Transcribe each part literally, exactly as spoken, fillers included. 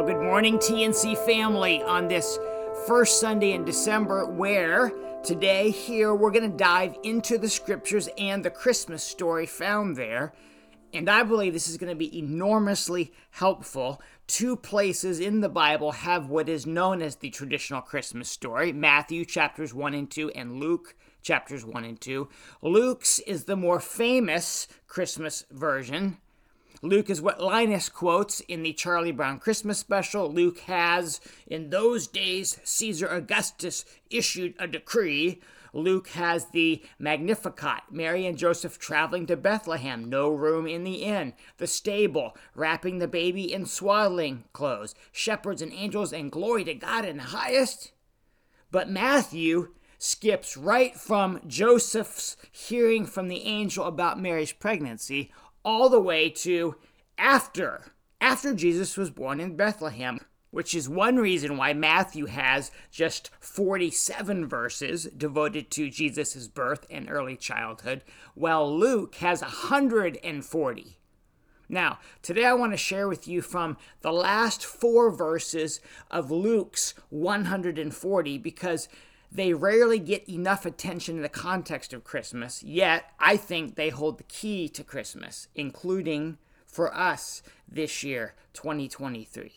good morning, T N C family, on this first Sunday in December, where today here we're going to dive into the scriptures and the Christmas story found there. And I believe this is going to be enormously helpful. Two places in the Bible have what is known as the traditional Christmas story: Matthew chapters one and two and Luke chapters one and two. Luke's is the more famous Christmas version. Luke is what Linus quotes in the Charlie Brown Christmas special. Luke has, "In those days, Caesar Augustus issued a decree." Luke has the Magnificat, Mary and Joseph traveling to Bethlehem, no room in the inn, the stable, wrapping the baby in swaddling clothes, shepherds and angels, and glory to God in the highest. But Matthew skips right from Joseph's hearing from the angel about Mary's pregnancy all the way to after, after Jesus was born in Bethlehem, which is one reason why Matthew has just forty-seven verses devoted to Jesus' birth and early childhood, while Luke has one hundred forty. Now, today I want to share with you from the last four verses of Luke's one hundred forty, because they rarely get enough attention in the context of Christmas, yet I think they hold the key to Christmas, including for us this year, twenty twenty-three.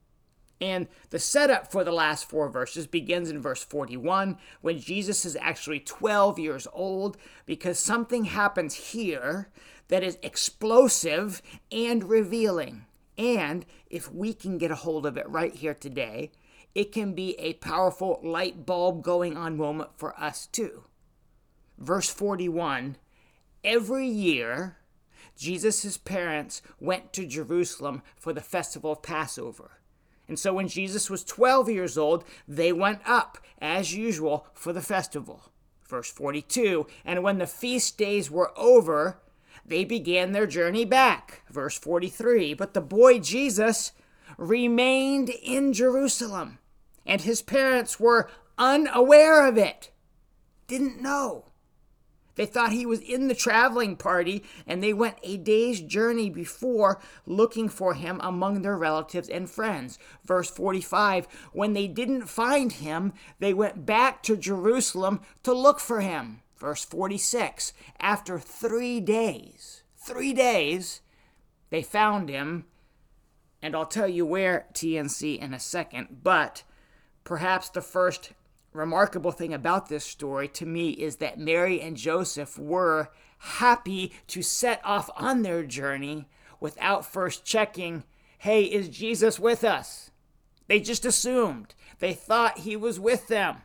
And the setup for the last four verses begins in verse forty-one, when Jesus is actually twelve years old, because something happens here that is explosive and revealing. And if we can get a hold of it right here today, it can be a powerful light bulb going on moment for us too. Verse forty-one, every year, Jesus' parents went to Jerusalem for the festival of Passover. And so when Jesus was twelve years old, they went up, as usual, for the festival. Verse forty-two, and when the feast days were over, they began their journey back. Verse forty-three, but the boy Jesus remained in Jerusalem, and his parents were unaware of it. Didn't know. They thought he was in the traveling party, and they went a day's journey before looking for him among their relatives and friends. Verse forty-five, when they didn't find him, they went back to Jerusalem to look for him. Verse forty-six, after three days, three days, they found him. And I'll tell you where, T N C, in a second, but perhaps the first remarkable thing about this story to me is that Mary and Joseph were happy to set off on their journey without first checking, hey, is Jesus with us? They just assumed. They thought he was with them.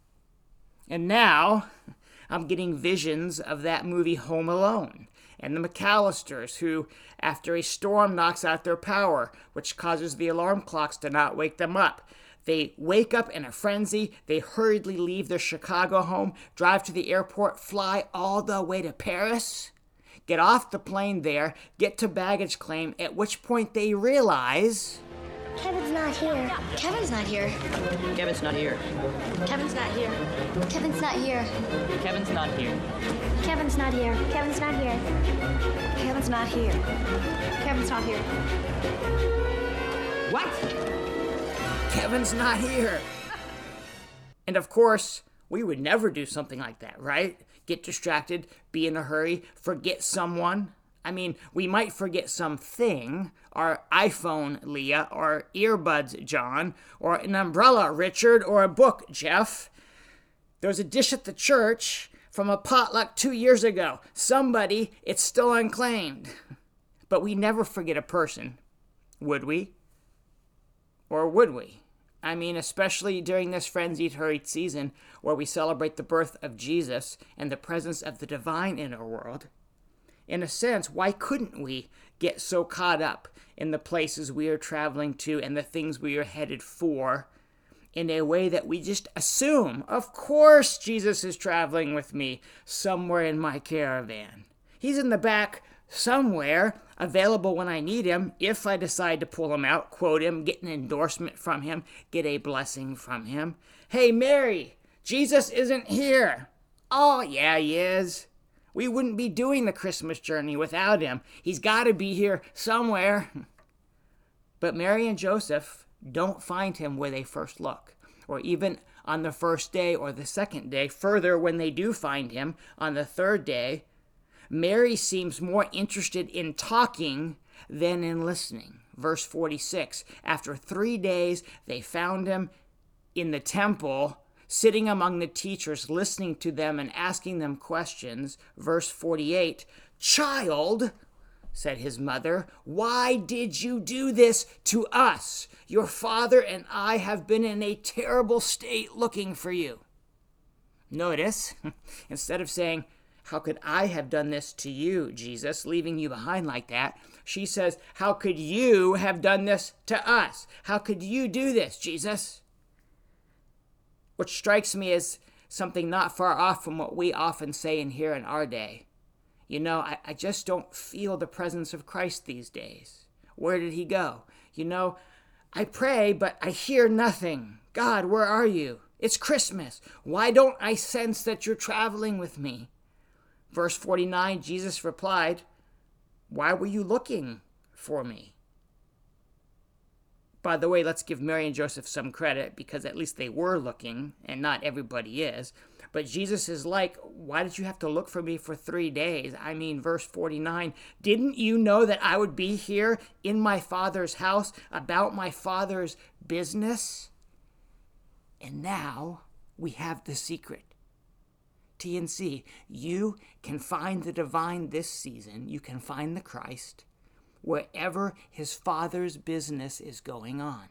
And now I'm getting visions of that movie Home Alone and the McAllisters, who, after a storm knocks out their power, which causes the alarm clocks to not wake them up, they wake up in a frenzy. They hurriedly leave their Chicago home, drive to the airport, fly all the way to Paris, get off the plane there, get to baggage claim, at which point they realize Kevin's not here. Kevin's not here. Kevin's not here. Kevin's not here. Kevin's not here. Kevin's not here. Kevin's not here. Kevin's not here. Kevin's not here. Kevin's not here. What? Kevin's not here. And of course, we would never do something like that, right? Get distracted, be in a hurry, forget someone. I mean, we might forget something, our iPhone, Leah, or earbuds, John, or an umbrella, Richard, or a book, Jeff. There was a dish at the church from a potluck two years ago. Somebody, it's still unclaimed. But we never forget a person, would we? Or would we? I mean, especially during this frenzied, hurried season where we celebrate the birth of Jesus and the presence of the divine in our world. In a sense, why couldn't we get so caught up in the places we are traveling to and the things we are headed for in a way that we just assume, of course Jesus is traveling with me somewhere in my caravan. He's in the back somewhere, available when I need him, if I decide to pull him out, quote him, get an endorsement from him, get a blessing from him. Hey, Mary, Jesus isn't here. Oh, yeah, he is. We wouldn't be doing the Christmas journey without him. He's got to be here somewhere. But Mary and Joseph, don't find him where they first look, or even on the first day or the second day. Further, when they do find him on the third day, Mary seems more interested in talking than in listening. Verse forty-six, after three days, they found him in the temple, sitting among the teachers, listening to them and asking them questions. Verse forty-eight, "Child," said his mother, "why did you do this to us? Your father and I have been in a terrible state looking for you." Notice, instead of saying, "How could I have done this to you, Jesus, leaving you behind like that?" she says, "How could you have done this to us? How could you do this, Jesus?" Which strikes me as something not far off from what we often say and hear in our day. You know, I, I just don't feel the presence of Christ these days. Where did he go? You know, I pray, but I hear nothing. God, where are you? It's Christmas. Why don't I sense that you're traveling with me? Verse forty-nine, Jesus replied, "Why were you looking for me?" By the way, let's give Mary and Joseph some credit, because at least they were looking, and not everybody is. But Jesus is like, "Why did you have to look for me for three days? I mean, verse forty-nine, "Didn't you know that I would be here in my Father's house about my Father's business?" And now we have the secret. T N C, you can find the divine this season. You can find the Christ wherever his Father's business is going on.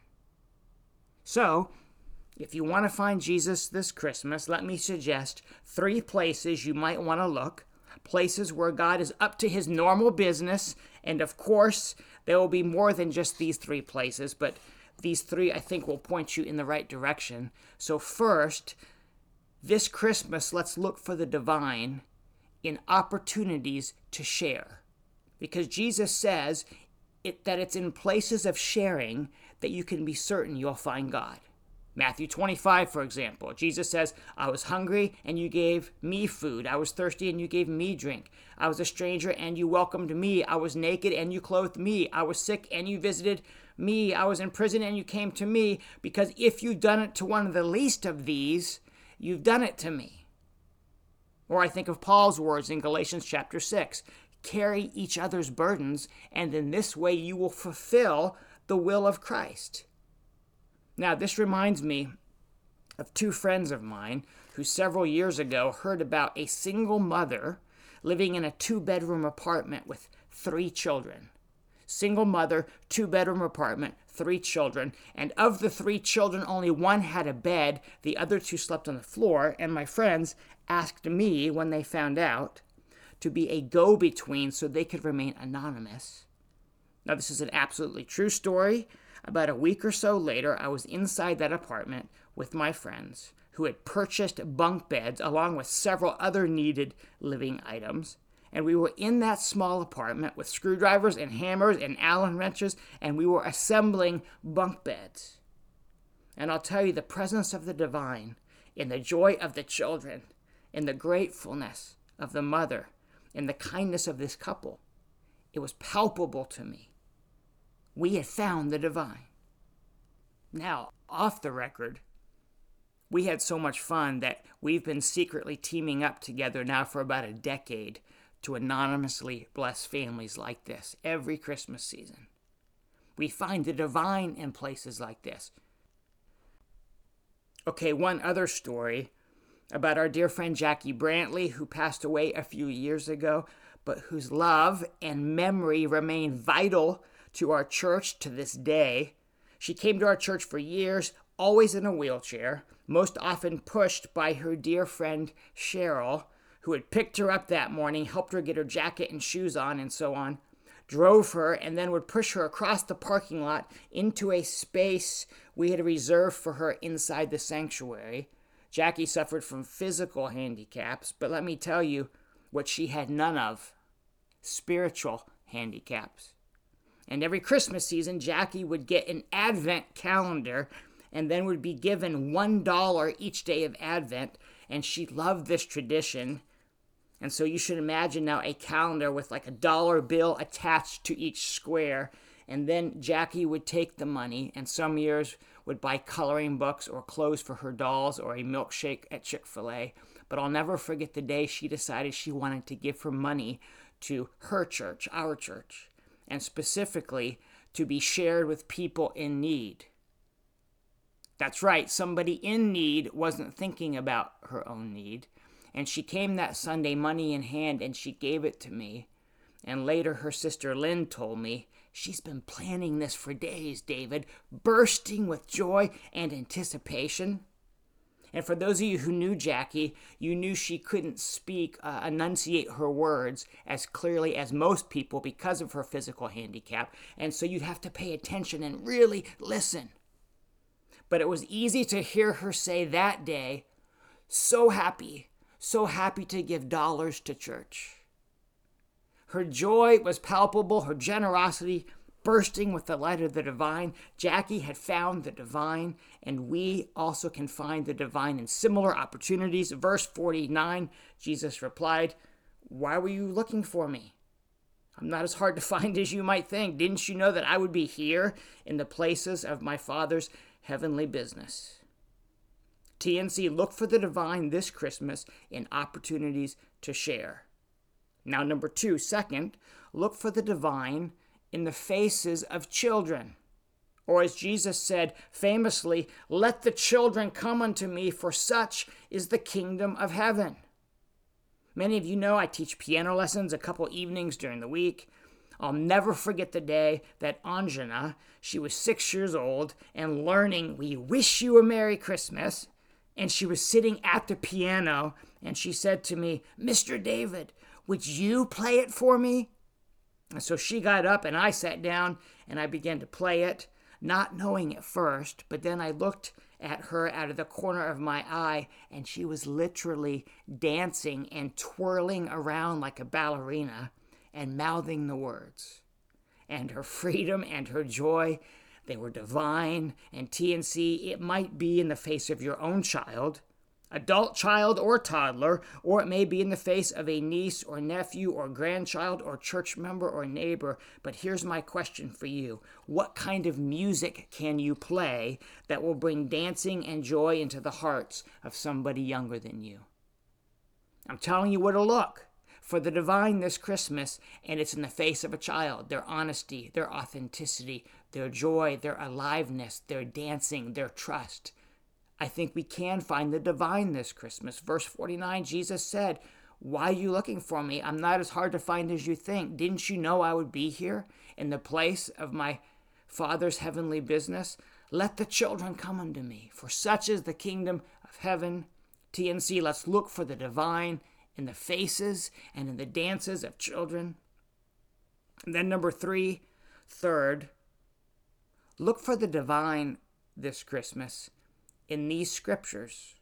So, if you want to find Jesus this Christmas, let me suggest three places you might want to look. Places where God is up to his normal business. And of course, there will be more than just these three places, but these three I think will point you in the right direction. So first, this Christmas, let's look for the divine in opportunities to share. Because Jesus says it, that it's in places of sharing that you can be certain you'll find God. Matthew twenty-five, for example, Jesus says, "I was hungry and you gave me food. I was thirsty and you gave me drink. I was a stranger and you welcomed me. I was naked and you clothed me. I was sick and you visited me. I was in prison and you came to me. Because if you've done it to one of the least of these, you've done it to me." Or I think of Paul's words in Galatians chapter six. "Carry each other's burdens, and in this way you will fulfill the will of Christ." Now, this reminds me of two friends of mine who several years ago heard about a single mother living in a two-bedroom apartment with three children. Single mother, two-bedroom apartment, three children, and of the three children, only one had a bed, the other two slept on the floor, and my friends asked me, when they found out, to be a go-between so they could remain anonymous. Now, this is an absolutely true story. About a week or so later, I was inside that apartment with my friends who had purchased bunk beds along with several other needed living items. And we were in that small apartment with screwdrivers and hammers and Allen wrenches, and we were assembling bunk beds. And I'll tell you, the presence of the divine, in the joy of the children, in the gratefulness of the mother, in the kindness of this couple, it was palpable to me. We had found the divine. Now, off the record, we had so much fun that we've been secretly teaming up together now for about a decade to anonymously bless families like this every Christmas season. We find the divine in places like this. Okay, one other story about our dear friend Jackie Brantley, who passed away a few years ago, but whose love and memory remain vital to our church to this day. She came to our church for years, always in a wheelchair, most often pushed by her dear friend Cheryl, who had picked her up that morning, helped her get her jacket and shoes on, and so on, drove her, and then would push her across the parking lot into a space we had reserved for her inside the sanctuary. Jackie suffered from physical handicaps, but let me tell you what she had none of: spiritual handicaps. And every Christmas season, Jackie would get an Advent calendar and then would be given one dollar each day of Advent, and she loved this tradition. And so you should imagine now a calendar with like a dollar bill attached to each square, And then Jackie would take the money, and some years would buy coloring books or clothes for her dolls or a milkshake at Chick-fil-A. But I'll never forget the day she decided she wanted to give her money to her church, our church, and specifically to be shared with people in need. That's right, somebody in need wasn't thinking about her own need. And she came that Sunday, money in hand, and she gave it to me. And later her sister Lynn told me, she's been planning this for days, David, bursting with joy and anticipation. And for those of you who knew Jackie, you knew she couldn't speak, uh, enunciate her words as clearly as most people because of her physical handicap. And so you'd have to pay attention and really listen. But it was easy to hear her say that day, so happy, so happy to give dollars to church. Her joy was palpable, her generosity bursting with the light of the divine. Jackie had found the divine, and we also can find the divine in similar opportunities. Verse forty-nine, Jesus replied, "Why were you looking for me? I'm not as hard to find as you might think. Didn't you know that I would be here in the places of my Father's heavenly business?" T N C, look for the divine this Christmas in opportunities to share. Now, number two, second, look for the divine in the faces of children. Or as Jesus said famously, "Let the children come unto me, for such is the kingdom of heaven." Many of you know I teach piano lessons a couple evenings during the week. I'll never forget the day that Anjana, she was six years old and learning "We Wish You a Merry Christmas," and she was sitting at the piano, and she said to me, "Mister David, would you play it for me?" And so she got up and I sat down and I began to play it, not knowing at first, but then I looked at her out of the corner of my eye, and she was literally dancing and twirling around like a ballerina and mouthing the words. And her freedom and her joy, they were divine. And T N C, it might be in the face of your own child, adult child or toddler, or it may be in the face of a niece or nephew or grandchild or church member or neighbor. But here's my question for you. What kind of music can you play that will bring dancing and joy into the hearts of somebody younger than you? I'm telling you where to look for the divine this Christmas, and it's in the face of a child. Their honesty, their authenticity, their joy, their aliveness, their dancing, their trust. I think we can find the divine this Christmas. Verse forty-nine, Jesus said, "Why are you looking for me? I'm not as hard to find as you think. Didn't you know I would be here in the place of my Father's heavenly business? Let the children come unto me, for such is the kingdom of heaven." T N C, let's look for the divine in the faces and in the dances of children. And then number three, third, look for the divine this Christmas in these scriptures.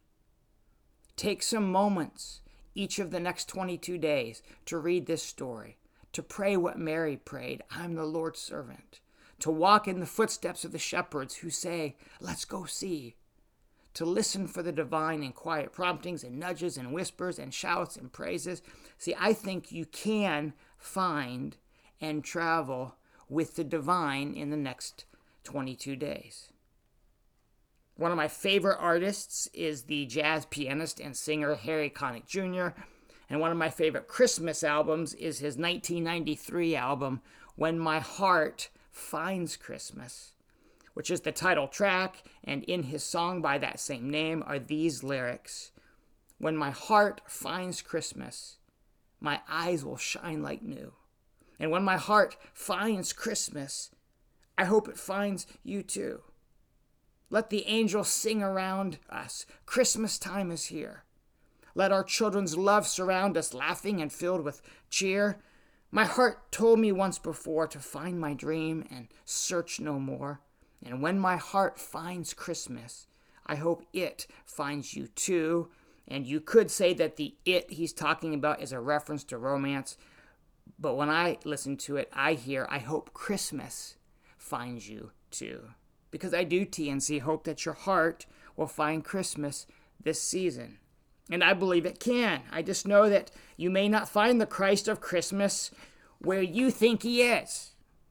Take some moments each of the next twenty-two days to read this story, to pray what Mary prayed, "I'm the Lord's servant," to walk in the footsteps of the shepherds who say, "Let's go see," to listen for the divine in quiet promptings and nudges and whispers and shouts and praises. See, I think you can find and travel with the divine in the next twenty-two days. One of my favorite artists is the jazz pianist and singer Harry Connick Junior, and one of my favorite Christmas albums is his nineteen ninety-three album, When My Heart Finds Christmas, which is the title track, and in his song by that same name are these lyrics: "When my heart finds Christmas, my eyes will shine like new. And when my heart finds Christmas, I hope it finds you too. Let the angels sing around us. Christmas time is here. Let our children's love surround us, laughing and filled with cheer. My heart told me once before to find my dream and search no more. And when my heart finds Christmas, I hope it finds you too." And you could say that the "it" he's talking about is a reference to romance. But when I listen to it, I hear, "I hope Christmas finds you too." Because I do, T N C, hope that your heart will find Christmas this season. And I believe it can. I just know that you may not find the Christ of Christmas where you think he is.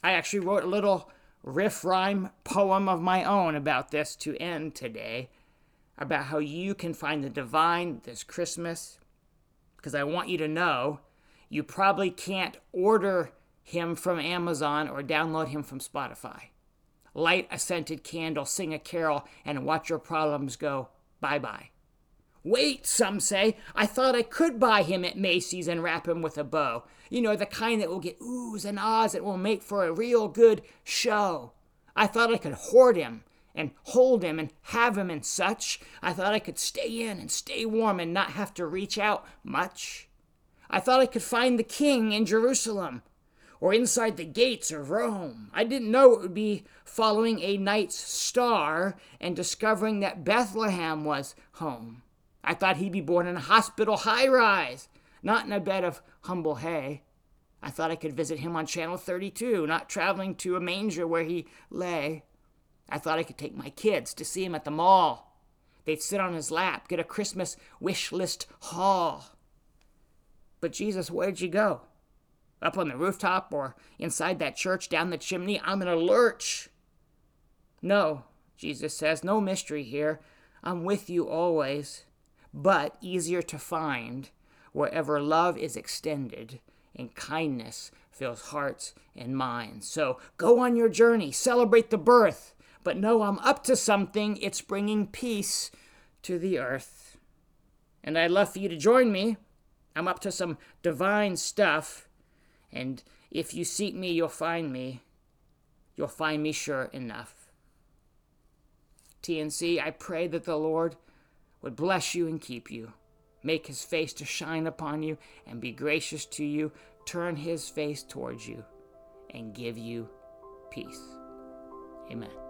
I actually wrote a little riff rhyme poem of my own about this to end today, about how you can find the divine this Christmas, because I want you to know you probably can't order him from Amazon or download him from Spotify. Light a scented candle, sing a carol, and watch your problems go bye-bye. Wait, some say, I thought I could buy him at Macy's and wrap him with a bow. You know, the kind that will get oohs and ahs that will make for a real good show. I thought I could hoard him and hold him and have him and such. I thought I could stay in and stay warm and not have to reach out much. I thought I could find the king in Jerusalem or inside the gates of Rome. I didn't know it would be following a night's star and discovering that Bethlehem was home. I thought he'd be born in a hospital high-rise, not in a bed of humble hay. I thought I could visit him on Channel thirty-two, not traveling to a manger where he lay. I thought I could take my kids to see him at the mall. They'd sit on his lap, get a Christmas wish list haul. But Jesus, where'd you go? Up on the rooftop or inside that church down the chimney? I'm in a lurch. No, Jesus says, no mystery here. I'm with you always, but easier to find wherever love is extended and kindness fills hearts and minds. So go on your journey, celebrate the birth, but know I'm up to something. It's bringing peace to the earth. And I'd love for you to join me. I'm up to some divine stuff. And if you seek me, you'll find me. You'll find me sure enough. T N C, I pray that the Lord would bless you and keep you, make his face to shine upon you and be gracious to you, turn his face towards you and give you peace. Amen.